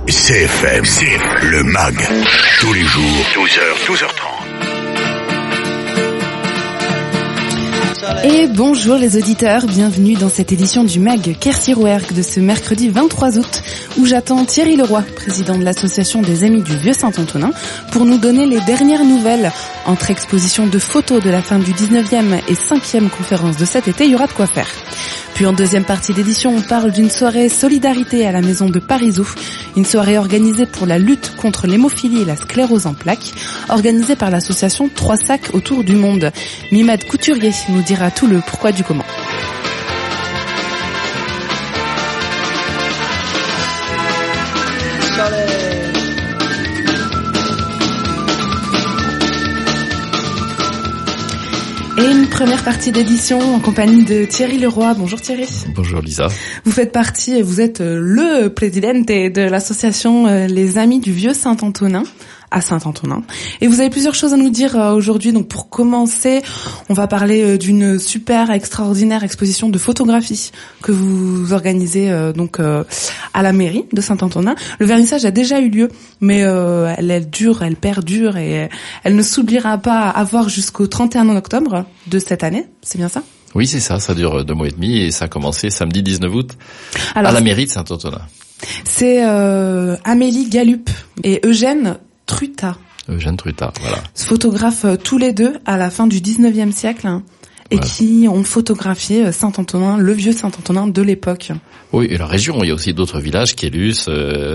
CFM, le MAG, tous les jours, 12h, 12h30. Et bonjour les auditeurs, bienvenue dans cette édition du MAG Kersirouergue de ce mercredi 23 août où j'attends Thierry Leroy, président de l'association des Amis du Vieux Saint-Antonin, pour nous donner les dernières nouvelles. Entre expositions de photos de la fin du 19e et 5e conférence de cet été, il y aura de quoi faire. Puis en deuxième partie d'édition, on parle d'une soirée solidarité à la maison de Parisot, une soirée organisée pour la lutte contre l'hémophilie et la sclérose en plaques, organisée par l'association 3 sacs autour du monde. Mimad Couturier nous dira tout le pourquoi du comment. Et une première partie d'édition en compagnie de Thierry Leroy. Bonjour Thierry. Bonjour Lisa. Vous êtes le président de l'association Les Amis du Vieux Saint-Antonin à Saint-Antonin. Et vous avez plusieurs choses à nous dire aujourd'hui. Donc pour commencer, on va parler d'une super extraordinaire exposition de photographie que vous organisez à la mairie de Saint-Antonin. Le vernissage a déjà eu lieu, mais elle perdure et elle ne s'oubliera pas à voir jusqu'au 31 octobre de cette année. C'est bien ça ? Oui, c'est ça. Ça dure 2 mois et demi et ça a commencé samedi 19 août à la mairie de Saint-Antonin. C'est Amélie Galup et Eugène Truta, voilà. Photographes tous les deux à la fin du 19e siècle et qui ont photographié Saint-Antonin, le vieux Saint-Antonin de l'époque. Oui, et la région, il y a aussi d'autres villages, Quélus,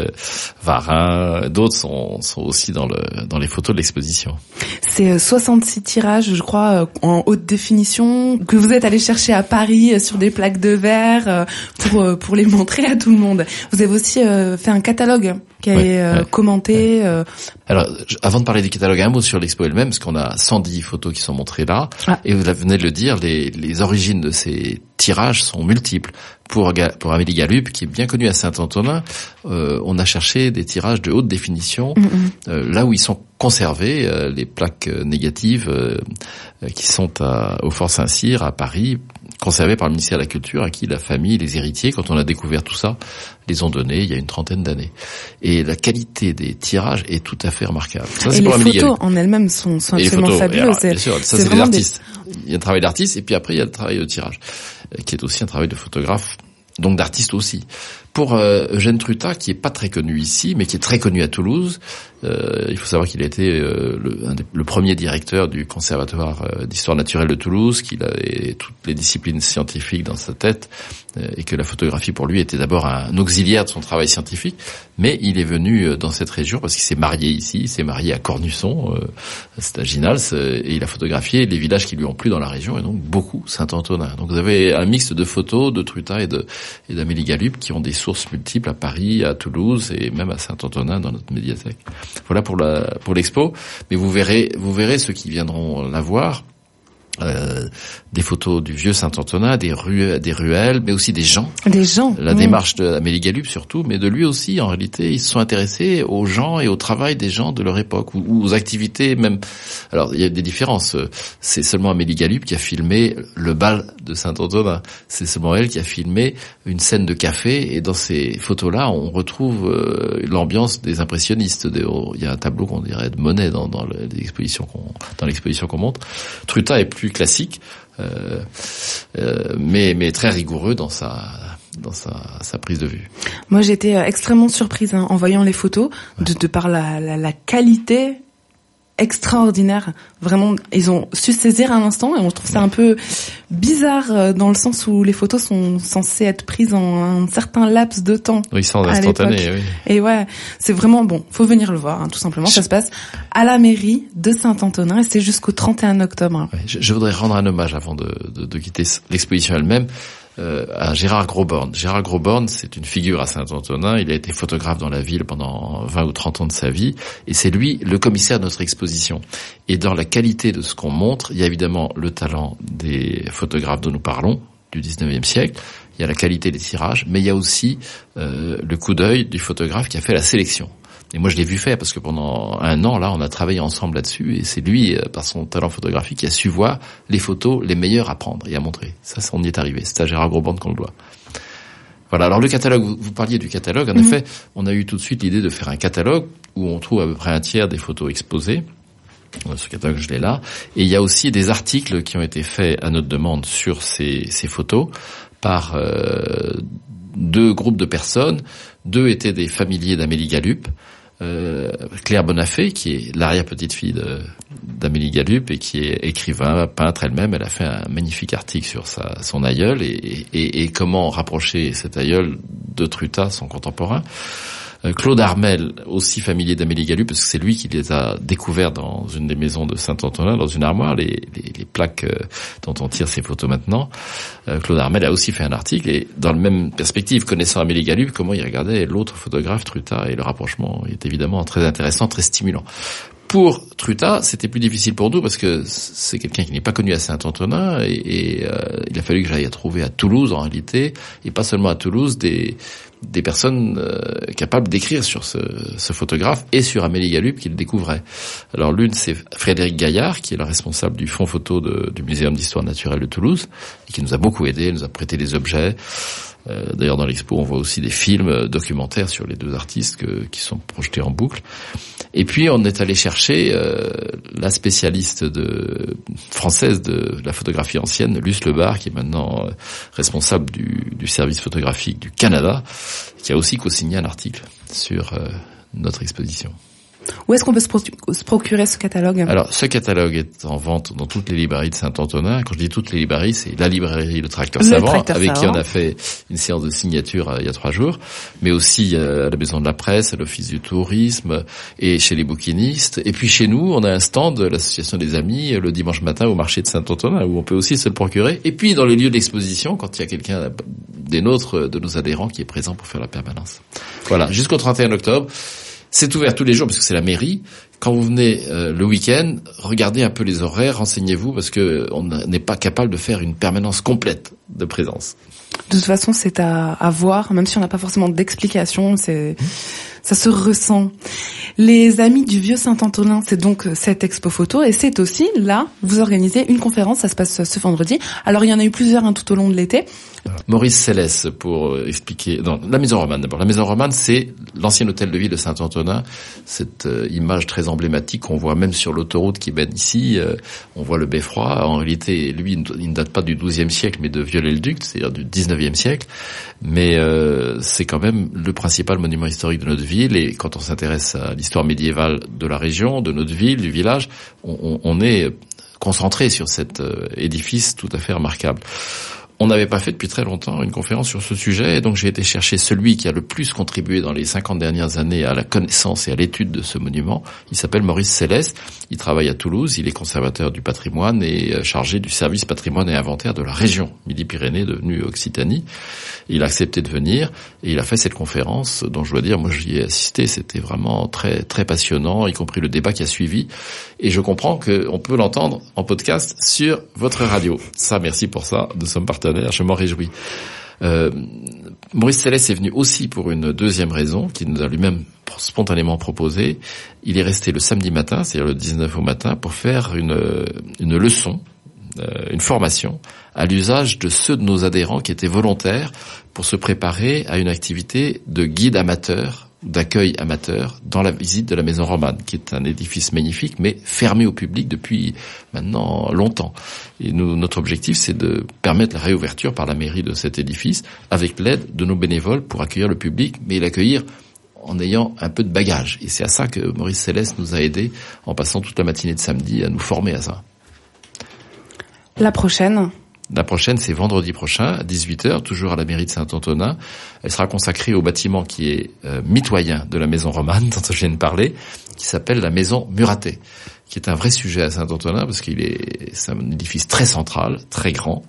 Varin, d'autres sont aussi dans les photos de l'exposition. C'est 66 tirages, je crois, en haute définition, que vous êtes allé chercher à Paris sur des plaques de verre pour les montrer à tout le monde. Vous avez aussi fait un catalogue qui est commenté. Alors, avant de parler du catalogue, un mot sur l'expo elle-même, parce qu'on a 110 photos qui sont montrées là, et vous venez de le dire, les origines de ces tirages sont multiples. Pour Amélie Galup, qui est bien connue à Saint-Antonin, on a cherché des tirages de haute définition, là où ils sont conservés, les plaques négatives qui sont au Fort Saint-Cyr à Paris, conservées par le ministère de la Culture, à qui la famille, les héritiers, quand on a découvert tout ça, les ont donnés il y a une 30aine d'années. Et la qualité des tirages est tout à fait remarquable. Ça, et les photos en elles-mêmes sont absolument fabuleuses. Bien sûr, ça c'est des artistes. Il y a un travail d'artiste et puis après il y a le travail de tirage, qui est aussi un travail de photographe, donc d'artiste aussi. Pour Eugène Truta, qui est pas très connu ici, mais qui est très connu à Toulouse, il faut savoir qu'il a été le premier directeur du Conservatoire d'histoire naturelle de Toulouse, qu'il avait toutes les disciplines scientifiques dans sa tête, et que la photographie pour lui était d'abord un auxiliaire de son travail scientifique, mais il est venu dans cette région parce qu'il s'est marié ici, il s'est marié à Cornusson, c'est à Ginals, et il a photographié les villages qui lui ont plu dans la région, et donc beaucoup Saint-Antonin. Donc vous avez un mix de photos de Truta et d'Amélie Galup qui ont des sources multiples à Paris, à Toulouse et même à Saint-Antonin dans notre médiathèque. Voilà pour l'expo, mais vous verrez ceux qui viendront la voir. Des photos du vieux Saint-Antonin, des ruelles, mais aussi des gens. La démarche d'Amélie Galup surtout, mais de lui aussi, en réalité, ils se sont intéressés aux gens et au travail des gens de leur époque, ou aux activités même. Alors, il y a des différences. C'est seulement Amélie Galup qui a filmé le bal de Saint-Antonin. C'est seulement elle qui a filmé une scène de café, et dans ces photos-là, on retrouve l'ambiance des impressionnistes. Il y a un tableau qu'on dirait de Monet dans l'exposition qu'on montre. Truta est plus classique, mais très rigoureux dans sa prise de vue. Moi, j'étais extrêmement surprise en voyant les photos de par la qualité extraordinaire. Vraiment, ils ont su saisir un instant, et on trouve ça un peu bizarre dans le sens où les photos sont censées être prises en un certain laps de temps. Oui, sans instantané, oui. Et c'est vraiment bon. Faut venir le voir, tout simplement. Ça se passe à la mairie de Saint-Antonin et c'est jusqu'au 31 octobre. Ouais, je voudrais rendre un hommage avant de quitter l'exposition elle-même. À Gérard Grosborne. Gérard Grosborne, c'est une figure à Saint-Antonin. Il a été photographe dans la ville pendant 20 ou 30 ans de sa vie. Et c'est lui le commissaire de notre exposition. Et dans la qualité de ce qu'on montre, il y a évidemment le talent des photographes dont nous parlons, du 19e siècle. Il y a la qualité des tirages. Mais il y a aussi le coup d'œil du photographe qui a fait la sélection. Et moi, je l'ai vu faire parce que pendant 1 an, là, on a travaillé ensemble là-dessus. Et c'est lui, par son talent photographique, qui a su voir les photos les meilleures à prendre et à montrer. Ça, on y est arrivé. C'est à Gérard Grosborne qu'on le doit. Voilà. Alors le catalogue, vous parliez du catalogue. En effet, on a eu tout de suite l'idée de faire un catalogue où on trouve à peu près un tiers des photos exposées. Ce catalogue, je l'ai là. Et il y a aussi des articles qui ont été faits à notre demande sur ces photos par deux groupes de personnes. Deux étaient des familiers d'Amélie Gallup. Claire Bonafé, qui est l'arrière-petite-fille d'Amélie Gallup et qui est écrivain, peintre elle-même. Elle a fait un magnifique article sur son aïeul et comment rapprocher cet aïeul de Truta, son contemporain. Claude Armel, aussi familier d'Amélie Gallup, parce que c'est lui qui les a découverts dans une des maisons de Saint-Antonin, dans une armoire, les plaques dont on tire ces photos maintenant. Claude Armel a aussi fait un article, et dans la même perspective, connaissant Amélie Gallup, comment il regardait l'autre photographe, Truta, et le rapprochement est évidemment très intéressant, très stimulant. Pour Truta, c'était plus difficile pour nous parce que c'est quelqu'un qui n'est pas connu à Saint-Antonin et il a fallu que j'aille à trouver à Toulouse en réalité, et pas seulement à Toulouse, des personnes capables d'écrire sur ce photographe et sur Amélie Gallup qui le découvrait. Alors l'une, c'est Frédéric Gaillard, qui est le responsable du fonds photo du Muséum d'histoire naturelle de Toulouse, et qui nous a beaucoup aidé, nous a prêté des objets. D'ailleurs, dans l'expo, on voit aussi des films documentaires sur les deux artistes qui sont projetés en boucle. Et puis, on est allé chercher la spécialiste française de la photographie ancienne, Luce Lebar, qui est maintenant responsable du service photographique du Canada, qui a aussi co-signé un article sur notre exposition. Où est-ce qu'on peut se procurer ce catalogue ? Alors, ce catalogue est en vente dans toutes les librairies de Saint-Antonin. Quand je dis toutes les librairies, c'est la librairie Le Tracteur Savant, avec qui on a fait une séance de signature il y a 3 jours, mais aussi à la Maison de la Presse, à l'Office du Tourisme et chez les bouquinistes. Et puis chez nous, on a un stand de l'Association des Amis le dimanche matin au marché de Saint-Antonin, où on peut aussi se le procurer. Et puis dans les lieux d'exposition, quand il y a quelqu'un de nos adhérents qui est présent pour faire la permanence. Voilà, jusqu'au 31 octobre. C'est ouvert tous les jours parce que c'est la mairie. Quand vous venez le week-end, regardez un peu les horaires, renseignez-vous parce que on n'est pas capable de faire une permanence complète de présence. De toute façon, c'est à voir, même si on n'a pas forcément d'explication, ça se ressent. Les Amis du Vieux Saint-Antonin, c'est donc cette expo photo, et c'est aussi, là, vous organisez une conférence, ça se passe ce vendredi. Alors, il y en a eu plusieurs tout au long de l'été. Maurice Célès, pour expliquer... Non, la Maison Romane d'abord. La Maison Romane, c'est l'ancien hôtel de ville de Saint-Antonin, cette image très emblématique qu'on voit même sur l'autoroute qui mène ici. On voit le beffroi. En réalité, lui, il ne date pas du XIIe siècle, mais de Viollet-le-Duc, c'est-à-dire du XIXe siècle. Mais c'est quand même le principal monument historique de notre ville, et quand on s'intéresse à l'histoire médiévale de la région, de notre ville, du village, on est concentré sur cet édifice tout à fait remarquable. On n'avait pas fait depuis très longtemps une conférence sur ce sujet, et donc j'ai été chercher celui qui a le plus contribué dans les 50 dernières années à la connaissance et à l'étude de ce monument. Il s'appelle Maurice Célès, il travaille à Toulouse, il est conservateur du patrimoine et chargé du service patrimoine et inventaire de la région Midi-Pyrénées, devenue Occitanie. Il a accepté de venir et il a fait cette conférence dont je dois dire, moi j'y ai assisté, c'était vraiment très très passionnant, y compris le débat qui a suivi. Et je comprends qu'on peut l'entendre en podcast sur votre radio. Ça, merci pour ça, nous sommes partenaires, je m'en réjouis. Maurice Célès est venu aussi pour une deuxième raison, qu'il nous a lui-même spontanément proposée. Il est resté le samedi matin, c'est-à-dire le 19 au matin, pour faire une leçon, une formation à l'usage de ceux de nos adhérents qui étaient volontaires pour se préparer à une activité de guide amateur, d'accueil amateur dans la visite de la Maison Romane, qui est un édifice magnifique mais fermé au public depuis maintenant longtemps. Et notre objectif, c'est de permettre la réouverture par la mairie de cet édifice avec l'aide de nos bénévoles pour accueillir le public, mais l'accueillir en ayant un peu de bagage. Et c'est à ça que Maurice Célès nous a aidés en passant toute la matinée de samedi à nous former à ça. La prochaine, c'est vendredi prochain, à 18h, toujours à la mairie de Saint-Antonin. Elle sera consacrée au bâtiment qui est mitoyen de la Maison Romane, dont je viens de parler, qui s'appelle la Maison Muratet, qui est un vrai sujet à Saint-Antonin, parce c'est un édifice très central, très grand,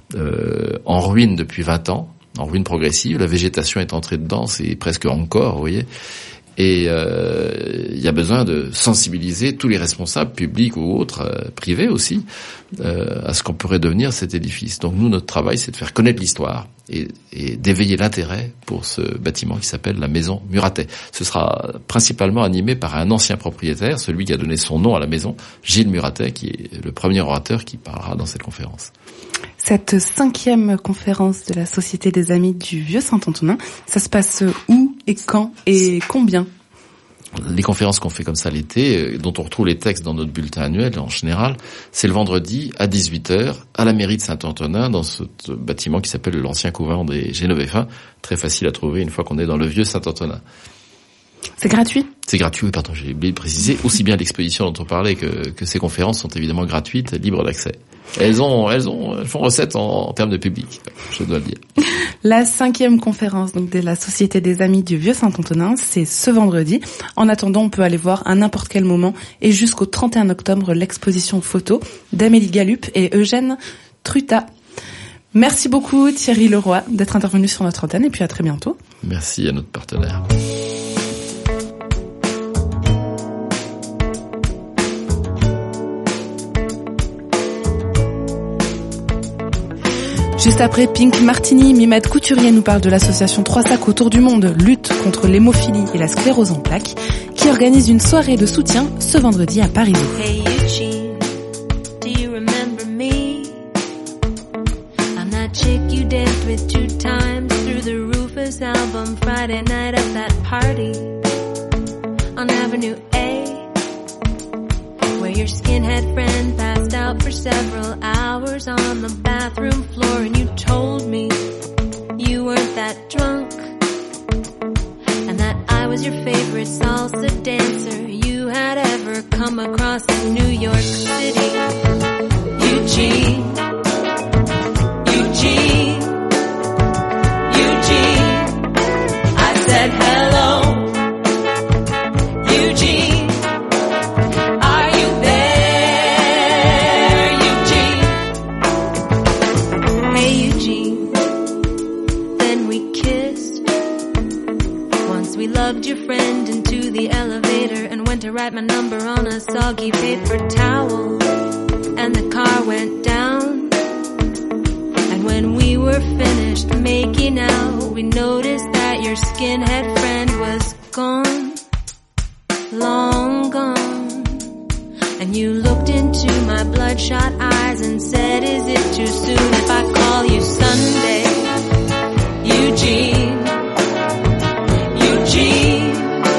en ruine depuis 20 ans, en ruine progressive. La végétation est entrée dedans, c'est presque encore, vous voyez. Et il y a besoin de sensibiliser tous les responsables, publics ou autres, privés aussi, à ce qu'on pourrait devenir cet édifice. Donc nous, notre travail, c'est de faire connaître l'histoire et d'éveiller l'intérêt pour ce bâtiment qui s'appelle la Maison Muratet. Ce sera principalement animé par un ancien propriétaire, celui qui a donné son nom à la maison, Gilles Muratet, qui est le premier orateur qui parlera dans cette conférence. Cette 5e conférence de la Société des Amis du Vieux-Saint-Antonin, ça se passe où et quand et combien ? Les conférences qu'on fait comme ça l'été, dont on retrouve les textes dans notre bulletin annuel en général, c'est le vendredi à 18h à la mairie de Saint-Antonin, dans ce bâtiment qui s'appelle l'ancien couvent des Génovéfains, très facile à trouver une fois qu'on est dans le vieux Saint-Antonin. C'est gratuit ? C'est gratuit, oui, pardon, j'ai oublié de préciser. Aussi bien l'exposition dont on parlait que ces conférences sont évidemment gratuites, libres d'accès. Elles font recette en termes de public, je dois le dire. La 5e conférence donc de la Société des Amis du Vieux-Saint-Antonin, c'est ce vendredi. En attendant, on peut aller voir à n'importe quel moment et jusqu'au 31 octobre l'exposition photo d'Amélie Galup et Eugène Truta. Merci beaucoup Thierry Leroy d'être intervenu sur notre antenne et puis à très bientôt. Merci à notre partenaire. Juste après Pink Martini, Mimette Couturier nous parle de l'association 3 sacs autour du monde, lutte contre l'hémophilie et la sclérose en plaques, qui organise une soirée de soutien ce vendredi à Paris. Hey Eugene, do you remember me? I'm that chick you danced with 2 times through the Rufus album Friday night at that party on Avenue A, where your skinhead friend passed out for several hours on the bathroom floor and you told me you weren't that drunk and that I was your favorite salsa dancer you had ever come across in New York City. Eugene, Eugene, Eugene, I said hello, Eugene. Lugged your friend into the elevator and went to write my number on a soggy paper towel, and the car went down, and when we were finished making out, we noticed that your skinhead friend was gone, long gone, and you looked into my bloodshot eyes and said, is it too soon if I call you Sunday, Eugene? Eugene,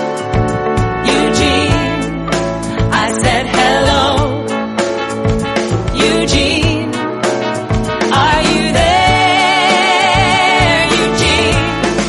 Eugene, I said hello, Eugene, are you there, Eugene?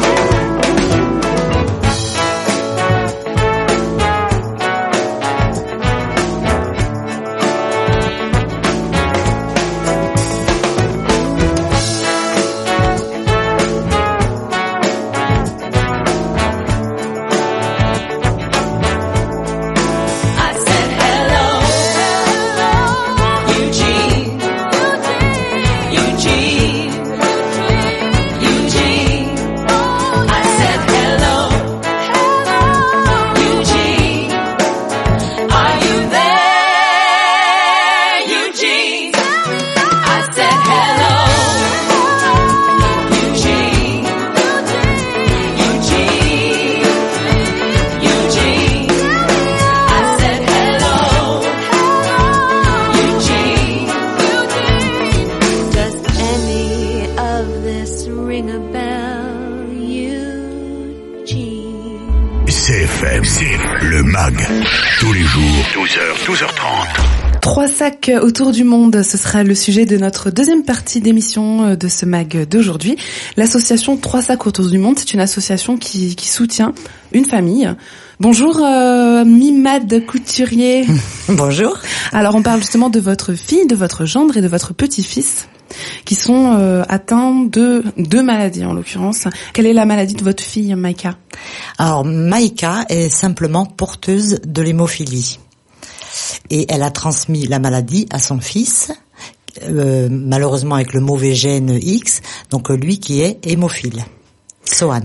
CFM, c'est le MAG. Tous les jours, 12h, 12h30. 3 sacs autour du monde, ce sera le sujet de notre deuxième partie d'émission de ce MAG d'aujourd'hui. L'association 3 sacs autour du monde, c'est une association qui soutient une famille. Bonjour Mimette Couturier. Bonjour. Alors on parle justement de votre fille, de votre gendre et de votre petit-fils qui sont atteints de 2 maladies en l'occurrence. Quelle est la maladie de votre fille, Maïka ? Alors Maïka est simplement porteuse de l'hémophilie. Et elle a transmis la maladie à son fils, malheureusement avec le mauvais gène X, donc lui qui est hémophile, Sohan.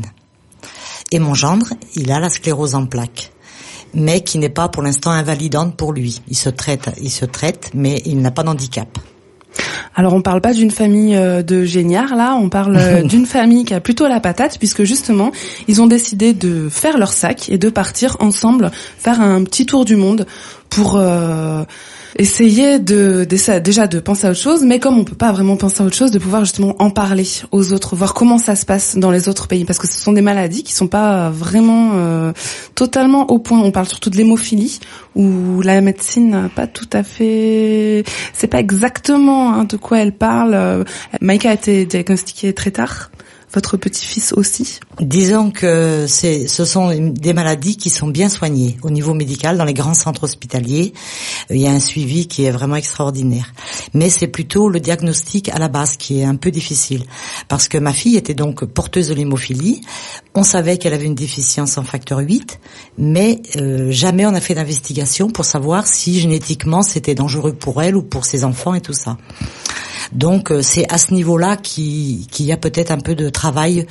Et mon gendre, il a la sclérose en plaques, mais qui n'est pas pour l'instant invalidante pour lui. Il se traite, mais il n'a pas d'handicap. Alors on parle pas d'une famille de géniards là, on parle d'une famille qui a plutôt la patate puisque justement ils ont décidé de faire leur sac et de partir ensemble faire un petit tour du monde pour essayer déjà de penser à autre chose, mais comme on peut pas vraiment penser à autre chose, de pouvoir justement en parler aux autres, voir comment ça se passe dans les autres pays, parce que ce sont des maladies qui sont pas vraiment totalement au point. On parle surtout de l'hémophilie, où la médecine n'a pas tout à fait, c'est pas exactement de quoi elle parle. Maïka a été diagnostiquée très tard. Votre petit-fils aussi? Disons que ce sont des maladies qui sont bien soignées au niveau médical dans les grands centres hospitaliers. Il y a un suivi qui est vraiment extraordinaire. Mais c'est plutôt le diagnostic à la base qui est un peu difficile. Parce que ma fille était donc porteuse de l'hémophilie. On savait qu'elle avait une déficience en facteur 8, mais jamais on a fait d'investigation pour savoir si génétiquement c'était dangereux pour elle ou pour ses enfants et tout ça. Donc c'est à ce niveau-là qu'il y a peut-être un peu de travail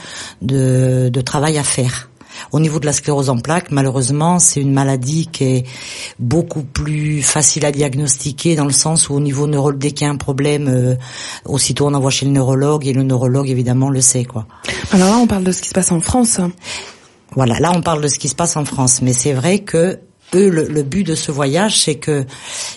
à faire. Au niveau de la sclérose en plaques, malheureusement, c'est une maladie qui est beaucoup plus facile à diagnostiquer dans le sens où au niveau neurologique, dès qu'il y a un problème, aussitôt on envoie chez le neurologue et le neurologue évidemment le sait, quoi. Alors là, on parle de ce qui se passe en France. Voilà, là on parle de ce qui se passe en France, mais c'est vrai que le but de ce voyage, c'est que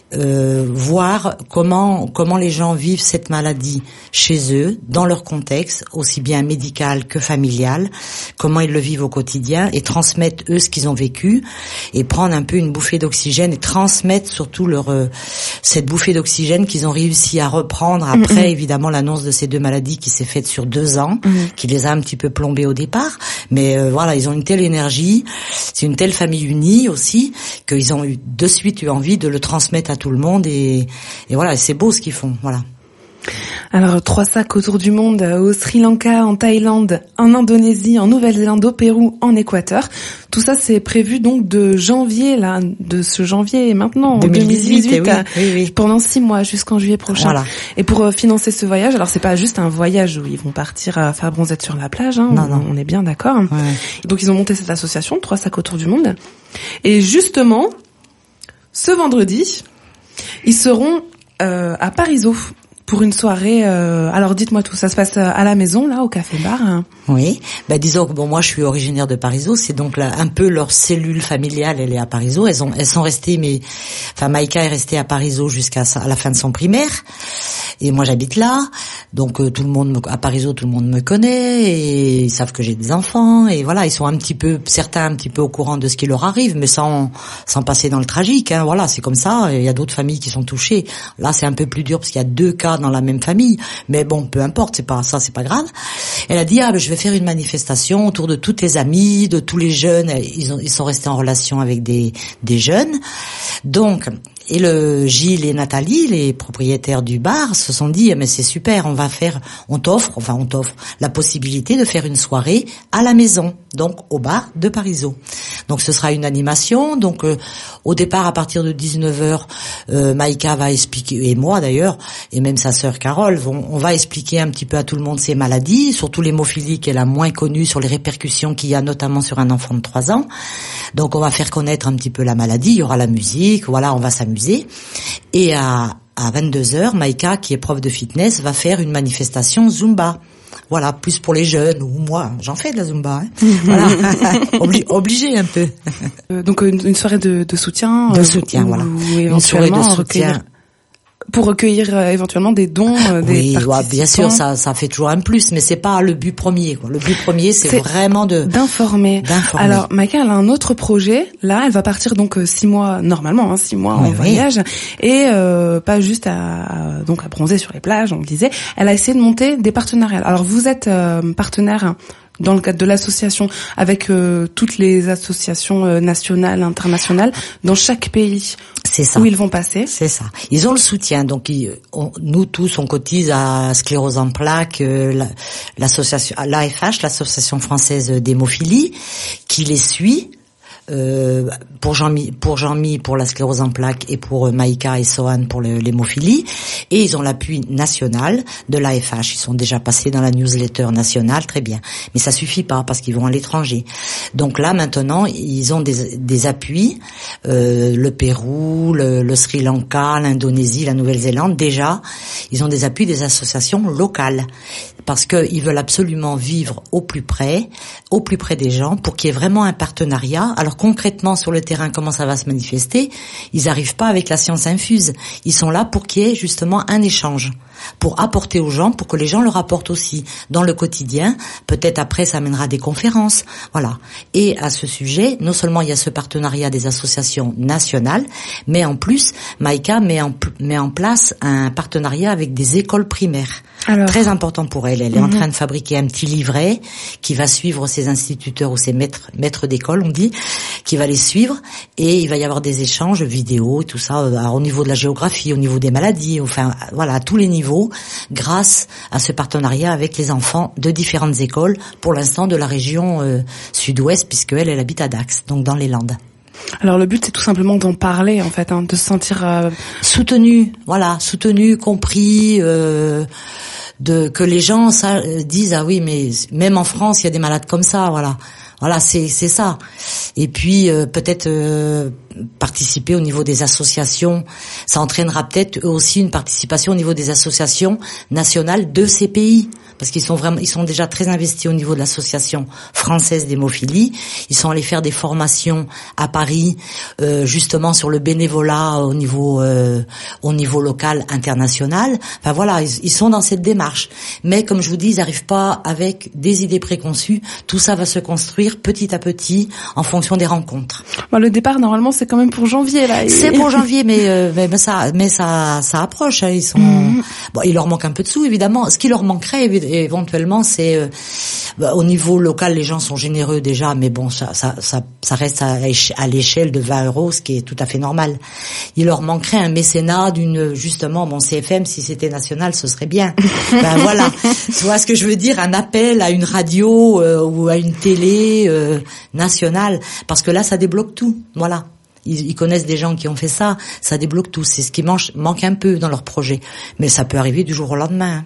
voir comment les gens vivent cette maladie chez eux, dans leur contexte, aussi bien médical que familial, comment ils le vivent au quotidien, et transmettre eux ce qu'ils ont vécu, et prendre un peu une bouffée d'oxygène, et transmettre surtout cette bouffée d'oxygène qu'ils ont réussi à reprendre après, évidemment, l'annonce de ces deux maladies qui s'est faite sur 2 ans, qui les a un petit peu plombés au départ, mais voilà, ils ont une telle énergie, c'est une telle famille unie aussi, qu'ils ont de suite eu envie de le transmettre à tout le monde, et voilà, c'est beau ce qu'ils font, voilà. Alors 3 sacs autour du monde, au Sri Lanka, en Thaïlande, en Indonésie, en Nouvelle-Zélande, au Pérou, en Équateur. Tout ça c'est prévu donc de ce janvier maintenant, 2018, oui. Pendant 6 mois jusqu'en juillet prochain. Voilà. Et pour financer ce voyage, alors c'est pas juste un voyage où ils vont partir à faire bronzette sur la plage, hein, non. On est bien d'accord. Ouais. Donc ils ont monté cette association, 3 sacs autour du monde. Et justement, ce vendredi, ils seront à Parisot pour une soirée. Alors dites-moi tout, ça se passe à la maison, là, au café-bar. Oui, disons que moi je suis originaire de Parisot, c'est donc là un peu leur cellule familiale, elle est à Parisot. Elles sont restées, Maïka est restée à Parisot jusqu'à la fin de son primaire. Et moi j'habite là, donc à Parisot tout le monde me connaît, et ils savent que j'ai des enfants, et voilà, ils sont certains un petit peu au courant de ce qui leur arrive, mais sans passer dans le tragique, hein, voilà, c'est comme ça. Il y a d'autres familles qui sont touchées. Là c'est un peu plus dur parce qu'il y a 2 cas dans la même famille, mais bon, peu importe, c'est pas grave. Elle a dit je vais faire une manifestation autour de tous tes amis, de tous les jeunes. Ils sont restés en relation avec des jeunes, donc. Et Gilles et Nathalie, les propriétaires du bar, se sont dit mais c'est super, on t'offre la possibilité de faire une soirée à la maison, donc au bar de Parisot. Donc ce sera une animation, donc au départ à partir de 19h, Maïka va expliquer, et moi d'ailleurs, et même sa sœur Carole, on va expliquer un petit peu à tout le monde ces maladies, surtout l'hémophilie qui est la moins connue, sur les répercussions qu'il y a notamment sur un enfant de 3 ans. Donc on va faire connaître un petit peu la maladie, il y aura la musique, voilà, on va s'amuser. Et à 22h, Maïka, qui est prof de fitness, va faire une manifestation Zumba. Voilà, plus pour les jeunes, ou moi, j'en fais de la Zumba. Hein. Voilà, obligé un peu. Donc une soirée de soutien. De soutien, voilà. Une soirée de soutien. Pour recueillir éventuellement des dons des participants. Oui, bien sûr, ça fait toujours un plus, mais c'est pas le but premier, quoi. Le but premier, c'est vraiment d'informer. Alors, Maïka, elle a un autre projet. Là, elle va partir donc 6 mois, normalement, 6 mois en voyage, et pas juste à bronzer sur les plages, on le disait. Elle a essayé de monter des partenariats. Alors, vous êtes partenaire dans le cadre de l'association avec toutes les associations nationales, internationales, dans chaque pays. C'est ça. Où ils vont passer. C'est ça. Ils ont le soutien. Donc nous tous on cotise à sclérose en plaques, l'association l'AFH, l'association française d'hémophilie, qui les suit. Pour Jean-Mi pour la sclérose en plaques, et pour Maïka et Sohan pour l'hémophilie, et ils ont l'appui national de l'AFH. Ils sont déjà passés dans la newsletter nationale, très bien, mais ça suffit pas parce qu'ils vont à l'étranger. Donc là maintenant ils ont des appuis, le Pérou, le Sri Lanka, l'Indonésie, la Nouvelle-Zélande. Déjà ils ont des appuis des associations locales, parce qu'ils veulent absolument vivre au plus près des gens, pour qu'il y ait vraiment un partenariat. Alors concrètement, sur le terrain, comment ça va se manifester? Ils n'arrivent pas avec la science infuse. Ils sont là pour qu'il y ait justement un échange, pour apporter aux gens, pour que les gens leur apportent aussi dans le quotidien. Peut-être après, ça amènera des conférences. Voilà. Et à ce sujet, non seulement il y a ce partenariat des associations nationales, mais en plus, Maïka met en place un partenariat avec des écoles primaires. Alors, très important pour elle. Elle est en train de fabriquer un petit livret qui va suivre ses instituteurs ou ses maîtres d'école, on dit, qui va les suivre, et il va y avoir des échanges vidéo, tout ça, au niveau de la géographie, au niveau des maladies, enfin, voilà, à tous les niveaux, grâce à ce partenariat avec les enfants de différentes écoles, pour l'instant de la région sud-ouest, puisque elle habite à Dax, donc dans les Landes. Alors le but c'est tout simplement d'en parler en fait, de se sentir soutenu, compris, que les gens disent ah oui mais même en France il y a des malades comme ça, voilà c'est ça. Et puis peut-être participer au niveau des associations, ça entraînera peut-être aussi une participation au niveau des associations nationales de ces pays. Parce qu'ils sont déjà très investis au niveau de l'association française d'hémophilie. Ils sont allés faire des formations à Paris, justement sur le bénévolat au niveau local, international. Enfin voilà, ils sont dans cette démarche. Mais comme je vous dis, ils n'arrivent pas avec des idées préconçues. Tout ça va se construire petit à petit en fonction des rencontres. Bon, le départ normalement c'est quand même pour janvier là. C'est pour janvier, mais ça approche. Hein. Ils sont bon, il leur manque un peu de sous évidemment. Ce qui leur manquerait éventuellement, c'est au niveau local, les gens sont généreux déjà, mais bon, ça reste à l'échelle de 20 €, ce qui est tout à fait normal. Il leur manquerait un mécénat justement, CFM, si c'était national, ce serait bien. Ben voilà, tu vois ce que je veux dire, un appel à une radio ou à une télé nationale, parce que là, ça débloque tout. Voilà. Ils connaissent des gens qui ont fait ça débloque tout. C'est ce qui manque un peu dans leur projet, mais ça peut arriver du jour au lendemain.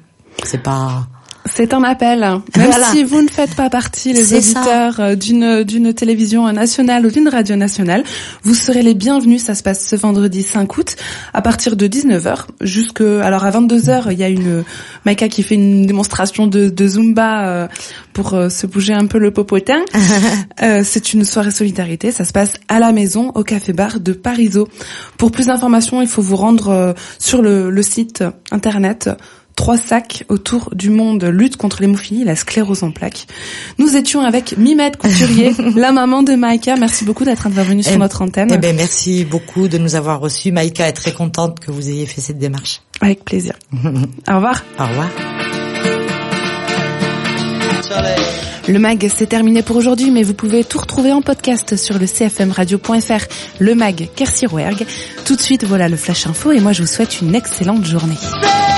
C'est un appel. Même si vous ne faites pas partie, les auditeurs, d'une télévision nationale ou d'une radio nationale, vous serez les bienvenus. Ça se passe ce vendredi 5 août, à partir de 19h alors à 22h, il y a une Maïka qui fait une démonstration de Zumba, pour se bouger un peu le popotin. C'est une soirée solidarité. Ça se passe à la maison, au café-bar de Parisot. Pour plus d'informations, il faut vous rendre sur le site internet 3 sacs autour du monde, lutte contre l'hémophilie et la sclérose en plaques. Nous étions avec Mimette Couturier, la maman de Maïka. Merci beaucoup d'être intervenue sur notre antenne. Merci beaucoup de nous avoir reçus. Maïka est très contente que vous ayez fait cette démarche. Avec plaisir. Au revoir. Au revoir. Le MAG, c'est terminé pour aujourd'hui, mais vous pouvez tout retrouver en podcast sur le cfmradio.fr, le MAG Quercy-Rouergue. Tout de suite, voilà le Flash Info et moi je vous souhaite une excellente journée.